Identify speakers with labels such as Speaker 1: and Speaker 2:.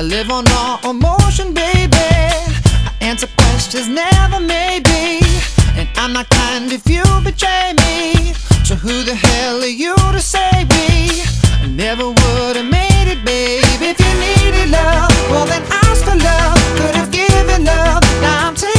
Speaker 1: live on raw emotion, baby. I answer questions, never maybe. And I'm not kind if you betray me. So who the hell are you to save me? I never would've made it, babe. If you needed love, well then ask for love. Could have given love, now I'm taking